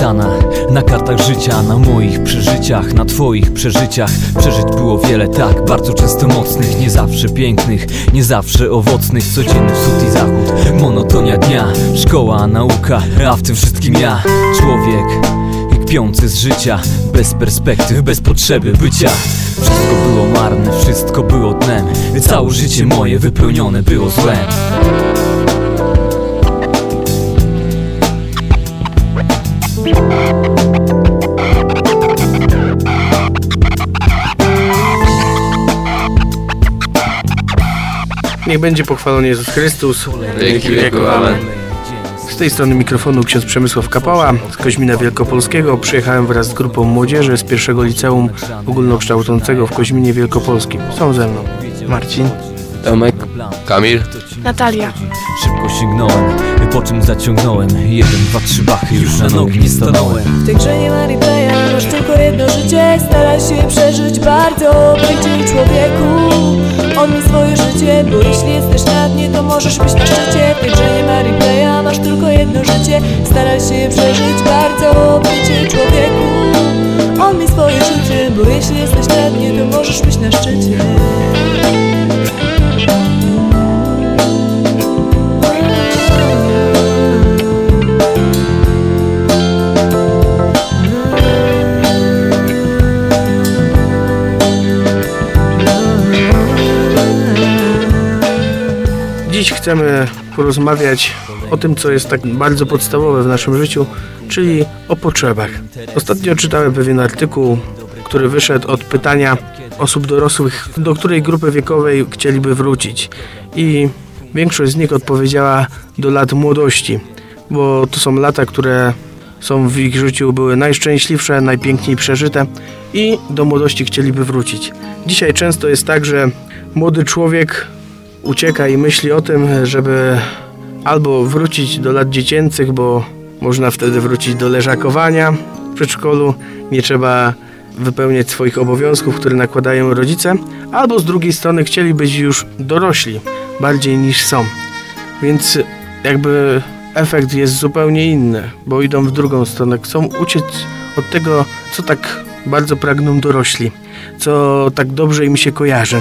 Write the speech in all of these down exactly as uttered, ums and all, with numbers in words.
napisana na kartach życia, na moich przeżyciach, na twoich przeżyciach. Przeżyć było wiele, tak, bardzo często mocnych, nie zawsze pięknych, nie zawsze owocnych. Codzienny wschód i zachód, monotonia dnia, szkoła, nauka, a w tym wszystkim ja, człowiek kpiący z życia, bez perspektyw, bez potrzeby bycia. Wszystko było marne, wszystko było dnem, całe życie moje wypełnione było złem. Niech będzie pochwalony Jezus Chrystus. Dzięki wieku, amen. Z tej strony mikrofonu ksiądz Przemysław Kapała z Koźmina Wielkopolskiego. Przyjechałem wraz z grupą młodzieży z pierwszego liceum ogólnokształcącego w Koźminie Wielkopolskim. Są ze mną Marcin, Tomek, Kamil, Natalia. Szybko sięgnąłem, po czym zaciągnąłem jeden, dwa, trzy bachy, już na nogi nie stanąłem. W tej grze nie ma replaya, masz tylko jedno życie. Staraj się przeżyć bardzo, bycie człowieku. On mi swoje życie, bo jeśli jesteś na dnie, to możesz być na szczycie. W tej grze nie ma replaya, masz tylko jedno życie. Staraj się przeżyć bardzo, bycie człowieku. On mi swoje życie, bo jeśli jesteś na dnie, to możesz być na szczycie. Dziś chcemy porozmawiać o tym, co jest tak bardzo podstawowe w naszym życiu, czyli o potrzebach. Ostatnio czytałem pewien artykuł, który wyszedł od pytania osób dorosłych, do której grupy wiekowej chcieliby wrócić. I większość z nich odpowiedziała do lat młodości, bo to są lata, które są w ich życiu były najszczęśliwsze, najpiękniej przeżyte i do młodości chcieliby wrócić. Dzisiaj często jest tak, że młody człowiek ucieka i myśli o tym, żeby albo wrócić do lat dziecięcych, bo można wtedy wrócić do leżakowania w przedszkolu, nie trzeba wypełniać swoich obowiązków, które nakładają rodzice, albo z drugiej strony chcieli być już dorośli, bardziej niż są. Więc jakby efekt jest zupełnie inny, bo idą w drugą stronę. Chcą uciec od tego, co tak bardzo pragną dorośli, co tak dobrze im się kojarzy.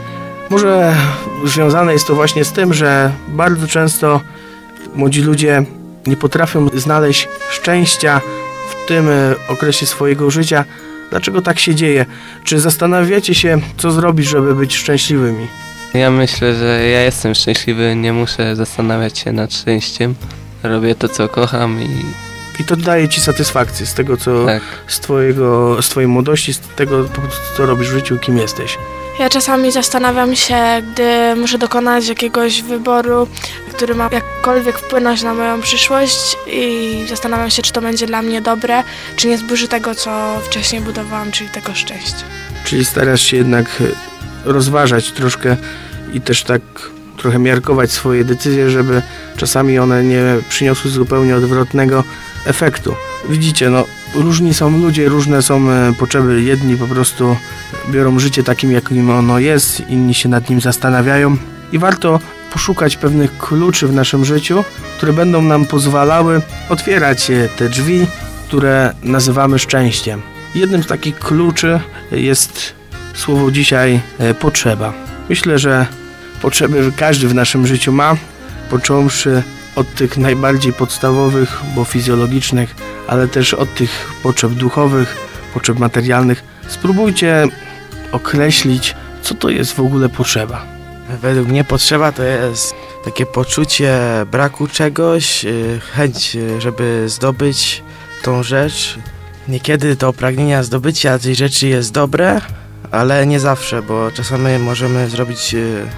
Może związane jest to właśnie z tym, że bardzo często młodzi ludzie nie potrafią znaleźć szczęścia w tym okresie swojego życia. Dlaczego tak się dzieje? Czy zastanawiacie się, co zrobić, żeby być szczęśliwymi? Ja myślę, że ja jestem szczęśliwy, nie muszę zastanawiać się nad szczęściem. Robię to, co kocham i... I to daje ci satysfakcję z tego, co Tak. z, twojego, z twojej młodości, z tego, po prostu, co robisz w życiu, kim jesteś. Ja czasami zastanawiam się, gdy muszę dokonać jakiegoś wyboru, który ma jakkolwiek wpłynąć na moją przyszłość i zastanawiam się, czy to będzie dla mnie dobre, czy nie zburzy tego, co wcześniej budowałam, czyli tego szczęścia. Czyli starasz się jednak rozważać troszkę i też tak trochę miarkować swoje decyzje, żeby czasami one nie przyniosły zupełnie odwrotnego efektu. Widzicie, no różni są ludzie, różne są potrzeby. Jedni po prostu biorą życie takim, jakim ono jest, inni się nad nim zastanawiają i warto poszukać pewnych kluczy w naszym życiu, które będą nam pozwalały otwierać te drzwi, które nazywamy szczęściem. Jednym z takich kluczy jest słowo dzisiaj potrzeba. Myślę, że potrzeby każdy w naszym życiu ma, począwszy od tych najbardziej podstawowych, bo fizjologicznych, ale też od tych potrzeb duchowych, potrzeb materialnych. Spróbujcie określić, co to jest w ogóle potrzeba. Według mnie potrzeba to jest takie poczucie braku czegoś, chęć, żeby zdobyć tą rzecz. Niekiedy to pragnienia zdobycia tej rzeczy jest dobre, ale nie zawsze, bo czasami możemy zrobić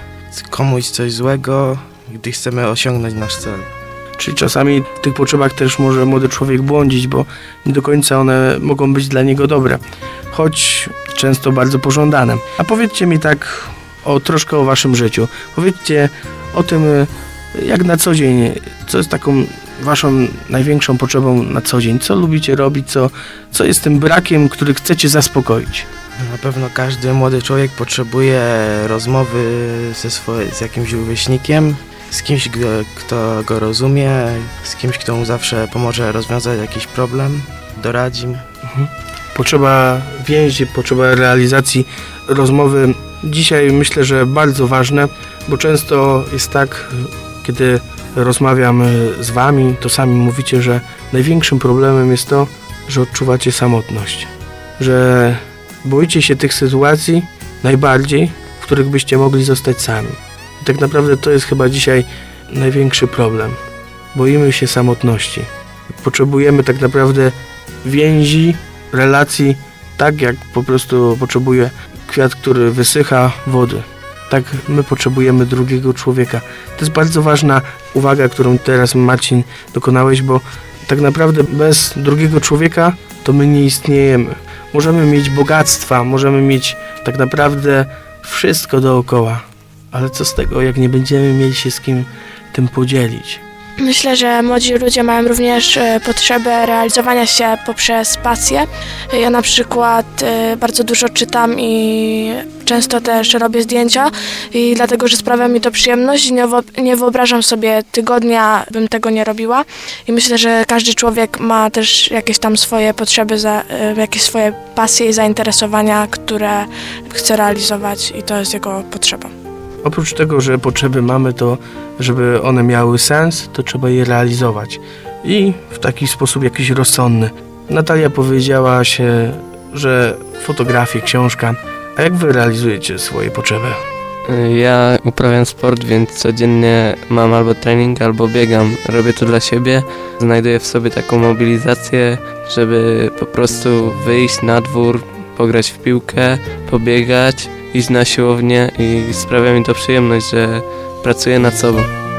komuś coś złego, gdy chcemy osiągnąć nasz cel. Czyli czasami w tych potrzebach też może młody człowiek błądzić, bo nie do końca one mogą być dla niego dobre, choć często bardzo pożądane. A powiedzcie mi tak o troszkę o waszym życiu. Powiedzcie o tym, jak na co dzień, co jest taką waszą największą potrzebą na co dzień, co lubicie robić, co, co jest tym brakiem, który chcecie zaspokoić. Na pewno każdy młody człowiek potrzebuje rozmowy ze swoim, z jakimś rówieśnikiem, z kimś, kto, kto go rozumie, z kimś, kto mu zawsze pomoże rozwiązać jakiś problem, doradzi mu. Mhm. Potrzeba więzi, potrzeba realizacji rozmowy. Dzisiaj myślę, że bardzo ważne, bo często jest tak, kiedy rozmawiam z wami, to sami mówicie, że największym problemem jest to, że odczuwacie samotność. Że boicie się tych sytuacji najbardziej, w których byście mogli zostać sami. I tak naprawdę to jest chyba dzisiaj największy problem. Boimy się samotności. Potrzebujemy tak naprawdę więzi, relacji, tak jak po prostu potrzebuje kwiat, który wysycha, wody. Tak my potrzebujemy drugiego człowieka. To jest bardzo ważna uwaga, którą teraz, Marcin, dokonałeś, bo tak naprawdę bez drugiego człowieka to my nie istniejemy. Możemy mieć bogactwa, możemy mieć tak naprawdę wszystko dookoła, ale co z tego, jak nie będziemy mieli się z kim tym podzielić? Myślę, że młodzi ludzie mają również e, potrzebę realizowania się poprzez pasję. Ja na przykład e, bardzo dużo czytam i często też robię zdjęcia i dlatego, że sprawia mi to przyjemność, nie, wo- nie wyobrażam sobie tygodnia, bym tego nie robiła i myślę, że każdy człowiek ma też jakieś tam swoje potrzeby, za, e, jakieś swoje pasje i zainteresowania, które chce realizować i to jest jego potrzeba. Oprócz tego, że potrzeby mamy, to żeby one miały sens, to trzeba je realizować. I w taki sposób jakiś rozsądny. Natalia powiedziała się, że fotografie, książka. A jak wy realizujecie swoje potrzeby? Ja uprawiam sport, więc codziennie mam albo trening, albo biegam. Robię to dla siebie. Znajduję w sobie taką mobilizację, żeby po prostu wyjść na dwór, pograć w piłkę, pobiegać, iść na siłownię i sprawia mi to przyjemność, że pracuję nad sobą.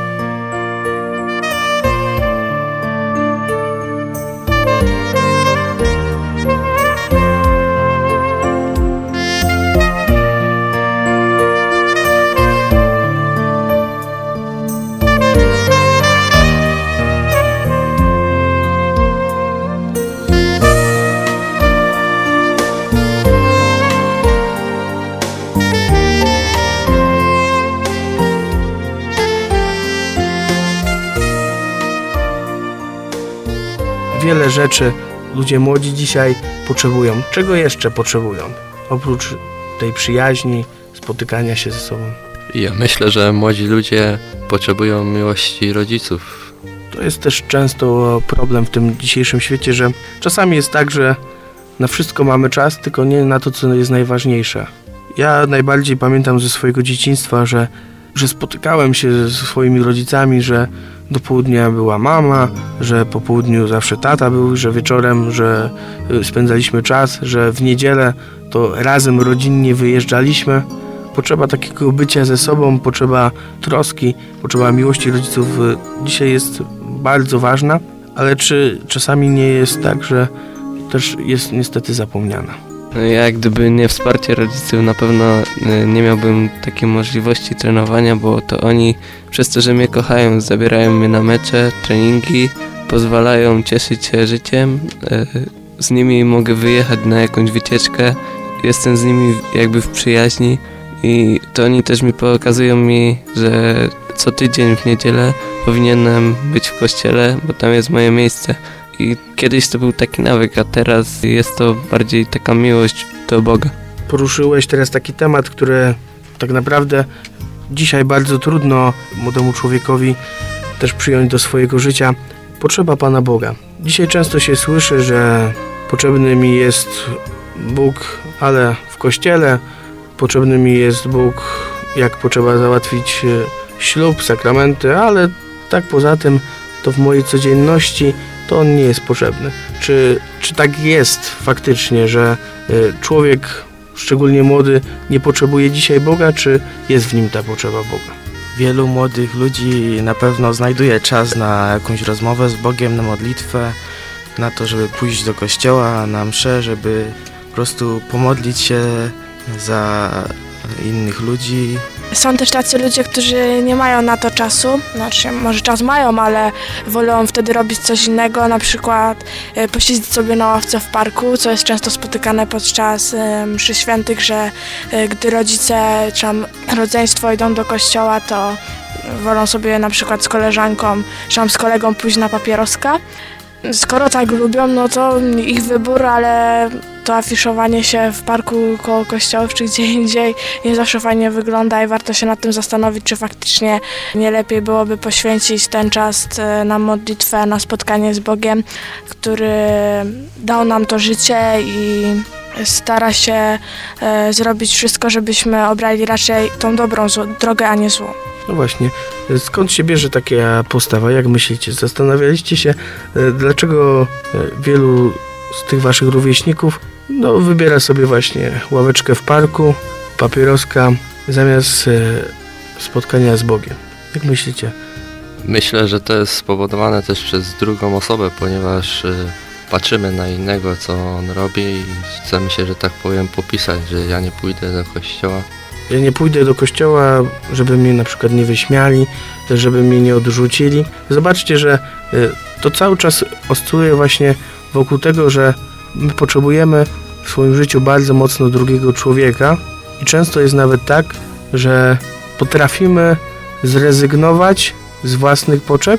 Wiele rzeczy ludzie młodzi dzisiaj potrzebują. Czego jeszcze potrzebują? Oprócz tej przyjaźni, spotykania się ze sobą. Ja myślę, że młodzi ludzie potrzebują miłości rodziców. To jest też często problem w tym dzisiejszym świecie, że czasami jest tak, że na wszystko mamy czas, tylko nie na to, co jest najważniejsze. Ja najbardziej pamiętam ze swojego dzieciństwa, że, że spotykałem się ze swoimi rodzicami, że do południa była mama, że po południu zawsze tata był, że wieczorem, że spędzaliśmy czas, że w niedzielę to razem rodzinnie wyjeżdżaliśmy. Potrzeba takiego bycia ze sobą, potrzeba troski, potrzeba miłości rodziców dzisiaj jest bardzo ważna, ale czy czasami nie jest tak, że też jest niestety zapomniana? Ja gdyby nie wsparcie rodziców, na pewno nie miałbym takiej możliwości trenowania, bo to oni przez to, że mnie kochają, zabierają mnie na mecze, treningi, pozwalają cieszyć się życiem. Z nimi mogę wyjechać na jakąś wycieczkę, jestem z nimi jakby w przyjaźni i to oni też mi pokazują mi, że co tydzień w niedzielę powinienem być w kościele, bo tam jest moje miejsce. I kiedyś to był taki nawyk, a teraz jest to bardziej taka miłość do Boga. Poruszyłeś teraz taki temat, który tak naprawdę dzisiaj bardzo trudno młodemu człowiekowi też przyjąć do swojego życia. Potrzeba Pana Boga. Dzisiaj często się słyszy, że potrzebny mi jest Bóg, ale w kościele. Potrzebny mi jest Bóg, jak potrzeba załatwić ślub, sakramenty, ale tak poza tym to w mojej codzienności to on nie jest potrzebny. Czy, czy tak jest faktycznie, że y, człowiek, szczególnie młody, nie potrzebuje dzisiaj Boga, czy jest w nim ta potrzeba Boga? Wielu młodych ludzi na pewno znajduje czas na jakąś rozmowę z Bogiem, na modlitwę, na to, żeby pójść do kościoła, na mszę, żeby po prostu pomodlić się za innych ludzi. Są też tacy ludzie, którzy nie mają na to czasu, znaczy może czas mają, ale wolą wtedy robić coś innego, na przykład e, posiedzieć sobie na ławce w parku, co jest często spotykane podczas e, mszy świętych, że e, gdy rodzice czy tam rodzeństwo idą do kościoła, to wolą sobie na przykład z koleżanką, czy tam z kolegą pójść na papieroska. Skoro tak lubią, no to ich wybór, ale to afiszowanie się w parku koło kościołów czy gdzie indziej nie zawsze fajnie wygląda i warto się nad tym zastanowić, czy faktycznie nie lepiej byłoby poświęcić ten czas na modlitwę, na spotkanie z Bogiem, który dał nam to życie i stara się e, zrobić wszystko, żebyśmy obrali raczej tą dobrą drogę, a nie złą. No właśnie, skąd się bierze taka postawa? Jak myślicie? Zastanawialiście się, dlaczego wielu z tych waszych rówieśników no, wybiera sobie właśnie ławeczkę w parku, papieroska, zamiast spotkania z Bogiem? Jak myślicie? Myślę, że to jest spowodowane też przez drugą osobę, ponieważ y, patrzymy na innego, co on robi i chcemy się, że tak powiem, popisać, że ja nie pójdę do kościoła. Ja nie pójdę do kościoła, żeby mnie na przykład nie wyśmiali, żeby mnie nie odrzucili. Zobaczcie, że to cały czas oscyluje właśnie wokół tego, że my potrzebujemy w swoim życiu bardzo mocno drugiego człowieka i często jest nawet tak, że potrafimy zrezygnować z własnych potrzeb,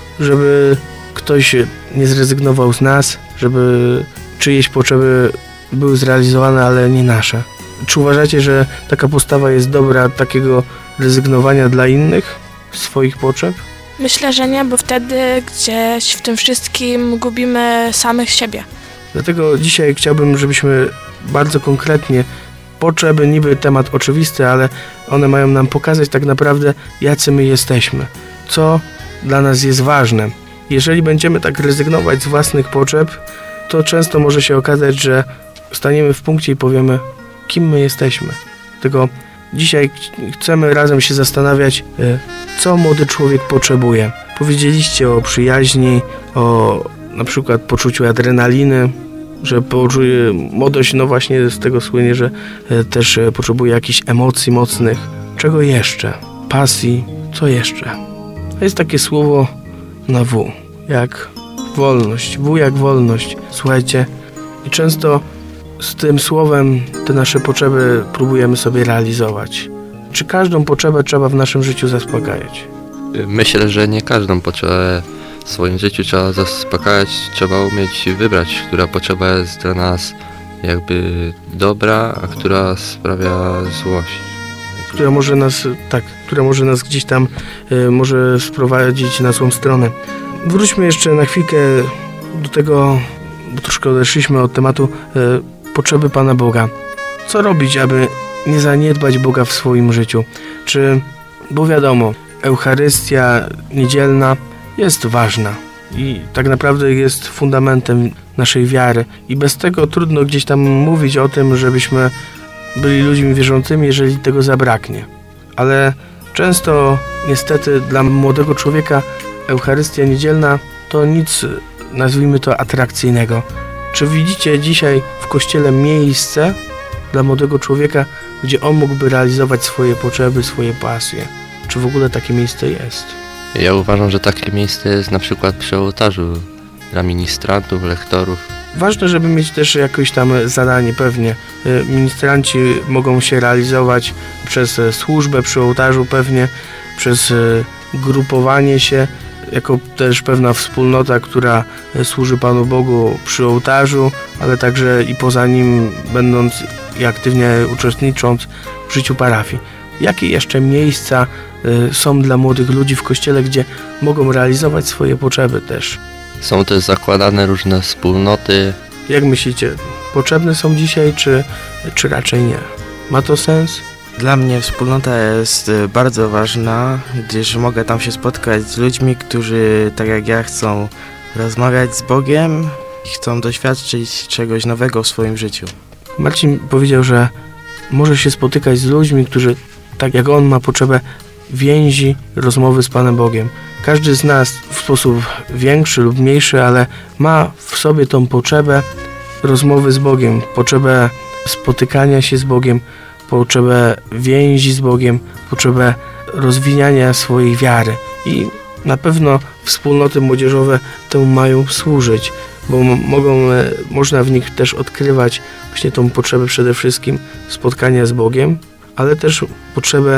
żeby ktoś nie zrezygnował z nas, żeby czyjeś potrzeby były zrealizowane, ale nie nasze. Czy uważacie, że taka postawa jest dobra, takiego rezygnowania dla innych swoich potrzeb? Myślę, że nie, bo wtedy gdzieś w tym wszystkim gubimy samych siebie. Dlatego dzisiaj chciałbym, żebyśmy bardzo konkretnie, potrzeby niby temat oczywisty, ale one mają nam pokazać tak naprawdę, jacy my jesteśmy, co dla nas jest ważne. Jeżeli będziemy tak rezygnować z własnych potrzeb, to często może się okazać, że staniemy w punkcie i powiemy, kim my jesteśmy. Tylko dzisiaj chcemy razem się zastanawiać, co młody człowiek potrzebuje. Powiedzieliście o przyjaźni, o na przykład poczuciu adrenaliny, że poczuje młodość, no właśnie z tego słynie, że też potrzebuje jakichś emocji mocnych. Czego jeszcze? Pasji. Co jeszcze? Jest takie słowo na W, jak wolność. W jak wolność. Słuchajcie, i często z tym słowem te nasze potrzeby próbujemy sobie realizować. Czy każdą potrzebę trzeba w naszym życiu zaspokajać? Myślę, że nie każdą potrzebę w swoim życiu trzeba zaspokajać. Trzeba umieć wybrać, która potrzeba jest dla nas jakby dobra, a która sprawia złość. Która może nas, tak, która może nas gdzieś tam y, może sprowadzić na złą stronę. Wróćmy jeszcze na chwilkę do tego, bo troszkę odeszliśmy od tematu y, potrzeby Pana Boga. Co robić, aby nie zaniedbać Boga w swoim życiu? Czy, bo wiadomo, Eucharystia niedzielna jest ważna i tak naprawdę jest fundamentem naszej wiary i bez tego trudno gdzieś tam mówić o tym, żebyśmy byli ludźmi wierzącymi, jeżeli tego zabraknie. Ale często niestety dla młodego człowieka Eucharystia niedzielna to nic, nazwijmy to, atrakcyjnego. Czy widzicie dzisiaj w kościele miejsce dla młodego człowieka, gdzie on mógłby realizować swoje potrzeby, swoje pasje? Czy w ogóle takie miejsce jest? Ja uważam, że takie miejsce jest na przykład przy ołtarzu dla ministrantów, lektorów. Ważne, żeby mieć też jakieś tam zadanie pewnie. Ministranci mogą się realizować przez służbę przy ołtarzu pewnie, przez grupowanie się, jako też pewna wspólnota, która służy Panu Bogu przy ołtarzu, ale także i poza nim, będąc i aktywnie uczestnicząc w życiu parafii. Jakie jeszcze miejsca y, są dla młodych ludzi w kościele, gdzie mogą realizować swoje potrzeby też? Są też zakładane różne wspólnoty. Jak myślicie, potrzebne są dzisiaj, czy, czy raczej nie? Ma to sens? Dla mnie wspólnota jest bardzo ważna, gdyż mogę tam się spotkać z ludźmi, którzy tak jak ja chcą rozmawiać z Bogiem i chcą doświadczyć czegoś nowego w swoim życiu. Marcin powiedział, że może się spotykać z ludźmi, którzy tak jak on ma potrzebę więzi, rozmowy z Panem Bogiem. Każdy z nas w sposób większy lub mniejszy, ale ma w sobie tą potrzebę rozmowy z Bogiem, potrzebę spotykania się z Bogiem, potrzebę więzi z Bogiem, potrzebę rozwijania swojej wiary. I na pewno wspólnoty młodzieżowe temu mają służyć, bo mogą, można w nich też odkrywać właśnie tą potrzebę przede wszystkim spotkania z Bogiem, ale też potrzebę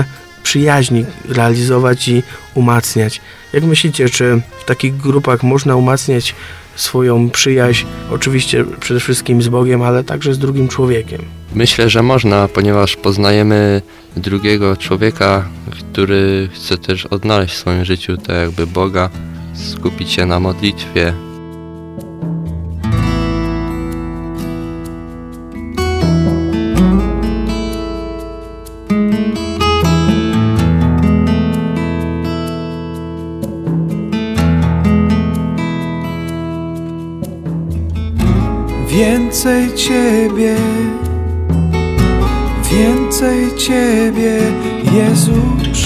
przyjaźni realizować i umacniać. Jak myślicie, czy w takich grupach można umacniać swoją przyjaźń, oczywiście przede wszystkim z Bogiem, ale także z drugim człowiekiem? Myślę, że można, ponieważ poznajemy drugiego człowieka, który chce też odnaleźć w swoim życiu tak jakby Boga, skupić się na modlitwie. Więcej Ciebie, więcej Ciebie, Jezu,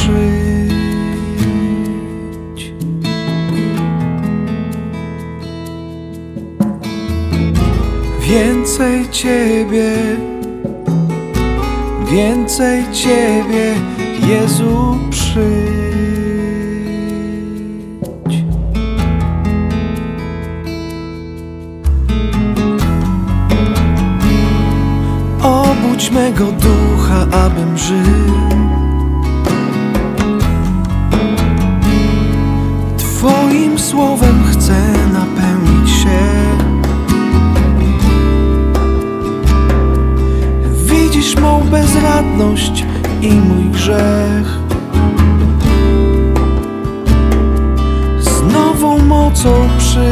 przyjdź. Więcej Ciebie, więcej Ciebie, Jezu, przyjdź. Obudź mego ducha, abym żył. Twoim słowem chcę napełnić się. Widzisz mą bezradność i mój grzech. Z nową mocą przyjdź.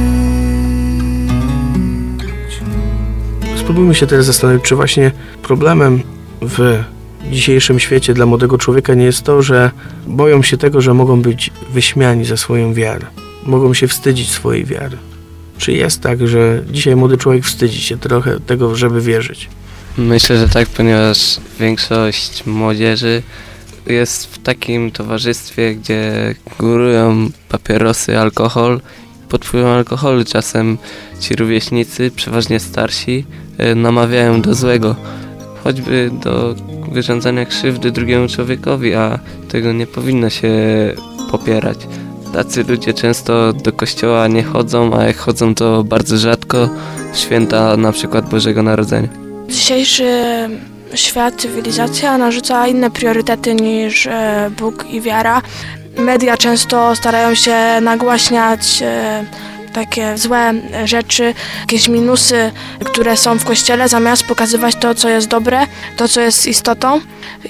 Spróbujmy się teraz zastanowić, czy właśnie problemem w dzisiejszym świecie dla młodego człowieka nie jest to, że boją się tego, że mogą być wyśmiani za swoją wiarę. Mogą się wstydzić swojej wiary. Czy jest tak, że dzisiaj młody człowiek wstydzi się trochę tego, żeby wierzyć? Myślę, że tak, ponieważ większość młodzieży jest w takim towarzystwie, gdzie górują papierosy, alkohol. Pod wpływem alkoholu czasem ci rówieśnicy, przeważnie starsi, namawiają do złego, choćby do wyrządzania krzywdy drugiemu człowiekowi, a tego nie powinno się popierać. Tacy ludzie często do kościoła nie chodzą, a jak chodzą, to bardzo rzadko w święta na przykład Bożego Narodzenia. Dzisiejszy świat, cywilizacja narzuca inne priorytety niż Bóg i wiara. Media często starają się nagłaśniać e, takie złe rzeczy, jakieś minusy, które są w Kościele, zamiast pokazywać to, co jest dobre, to, co jest istotą.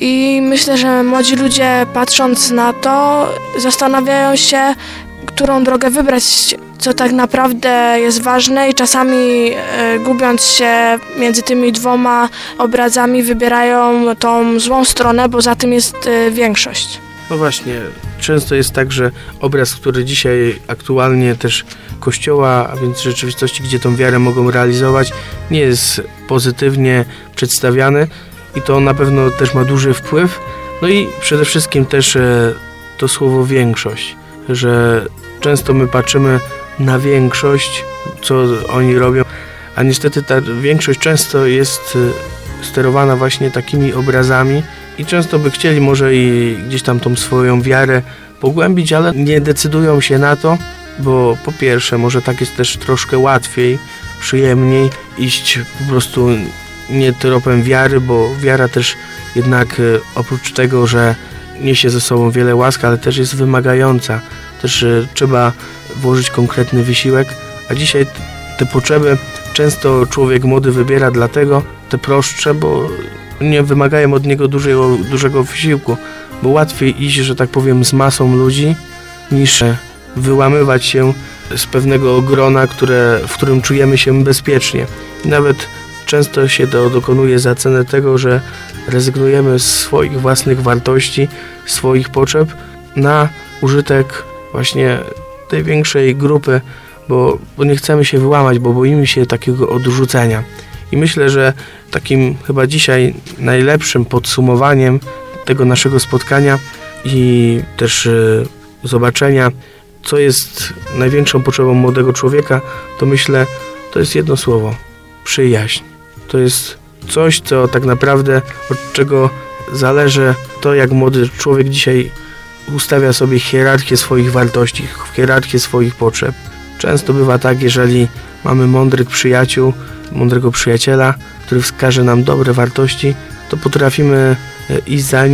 I myślę, że młodzi ludzie, patrząc na to, zastanawiają się, którą drogę wybrać, co tak naprawdę jest ważne, i czasami e, gubiąc się między tymi dwoma obrazami, wybierają tą złą stronę, bo za tym jest e, większość. No właśnie, często jest tak, że obraz, który dzisiaj aktualnie też Kościoła, a więc rzeczywistości, gdzie tą wiarę mogą realizować, nie jest pozytywnie przedstawiany i to na pewno też ma duży wpływ. No i przede wszystkim też e, to słowo większość, że często my patrzymy na większość, co oni robią, a niestety ta większość często jest e, sterowana właśnie takimi obrazami i często by chcieli może i gdzieś tam tą swoją wiarę pogłębić, ale nie decydują się na to, bo po pierwsze może tak jest też troszkę łatwiej, przyjemniej iść po prostu nie tropem wiary, bo wiara też jednak oprócz tego, że niesie ze sobą wiele łask, ale też jest wymagająca. Też trzeba włożyć konkretny wysiłek, a dzisiaj te potrzeby często człowiek młody wybiera dlatego te prostsze, bo nie wymagają od niego dużego, dużego wysiłku, bo łatwiej iść, że tak powiem, z masą ludzi, niż wyłamywać się z pewnego grona, które, w którym czujemy się bezpiecznie. I nawet często się to dokonuje za cenę tego, że rezygnujemy z swoich własnych wartości, swoich potrzeb na użytek właśnie tej większej grupy, bo, bo nie chcemy się wyłamać, bo boimy się takiego odrzucenia. I myślę, że takim chyba dzisiaj najlepszym podsumowaniem tego naszego spotkania i też y, zobaczenia, co jest największą potrzebą młodego człowieka, to myślę, to jest jedno słowo: przyjaźń. To jest coś, co tak naprawdę, od czego zależy to, jak młody człowiek dzisiaj ustawia sobie hierarchię swoich wartości, hierarchię swoich potrzeb. Często bywa tak, jeżeli mamy mądrych przyjaciół, mądrego przyjaciela, który wskaże nam dobre wartości, to potrafimy iść za nim,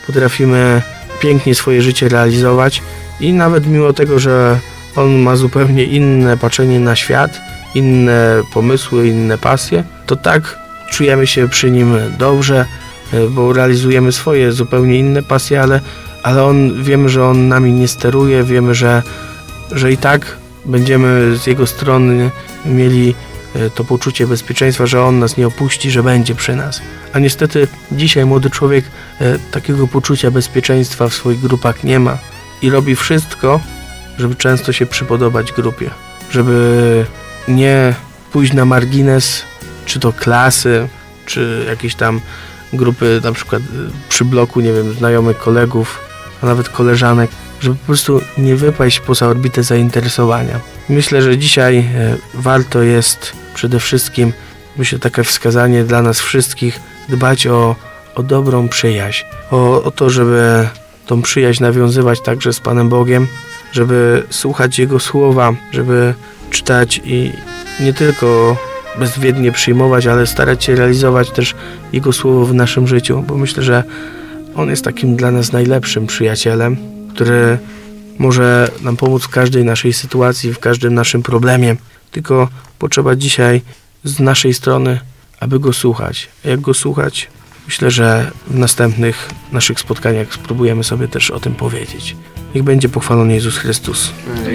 potrafimy pięknie swoje życie realizować i nawet mimo tego, że on ma zupełnie inne patrzenie na świat, inne pomysły, inne pasje, to tak czujemy się przy nim dobrze, bo realizujemy swoje zupełnie inne pasje, ale, ale on, wiemy, że on nami nie steruje, wiemy, że, że i tak będziemy z jego strony mieli to poczucie bezpieczeństwa, że on nas nie opuści, że będzie przy nas. A niestety dzisiaj młody człowiek e, takiego poczucia bezpieczeństwa w swoich grupach nie ma i robi wszystko, żeby często się przypodobać grupie, żeby nie pójść na margines, czy to klasy, czy jakieś tam grupy, na przykład przy bloku, nie wiem, znajomych kolegów, a nawet koleżanek, żeby po prostu nie wypaść poza orbitę zainteresowania. Myślę, że dzisiaj e, warto jest przede wszystkim, myślę, takie wskazanie dla nas wszystkich, dbać o, o dobrą przyjaźń, o, o to, żeby tą przyjaźń nawiązywać także z Panem Bogiem, żeby słuchać Jego słowa, żeby czytać i nie tylko bezwiednie przyjmować, ale starać się realizować też Jego słowo w naszym życiu, bo myślę, że On jest takim dla nas najlepszym przyjacielem, który może nam pomóc w każdej naszej sytuacji, w każdym naszym problemie. Tylko potrzeba dzisiaj z naszej strony, aby Go słuchać. A jak Go słuchać? Myślę, że w następnych naszych spotkaniach spróbujemy sobie też o tym powiedzieć. Niech będzie pochwalony Jezus Chrystus.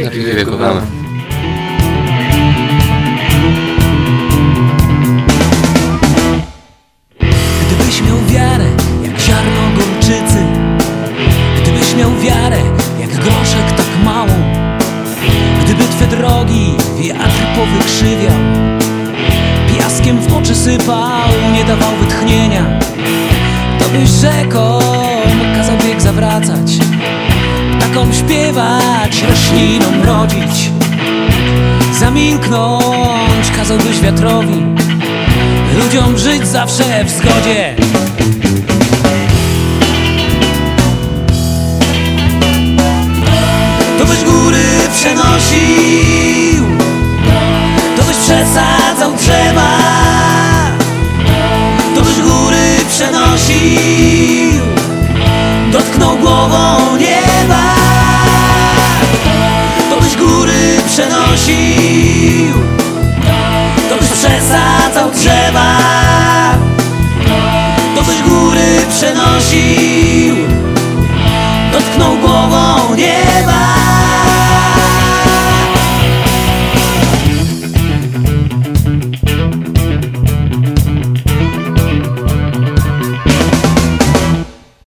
Gdybyś miał wiarę jak ziarno gorczycy, gdybyś miał wiarę jak groszek tak małą, gdyby twe drogi wiatr powykrzywiał, piaskiem w oczy sypał, nie dawał wytchnienia, to byś rzeką kazał bieg zawracać, taką śpiewać, roślinom rodzić, zamilknąć kazałbyś wiatrowi, ludziom żyć zawsze w zgodzie.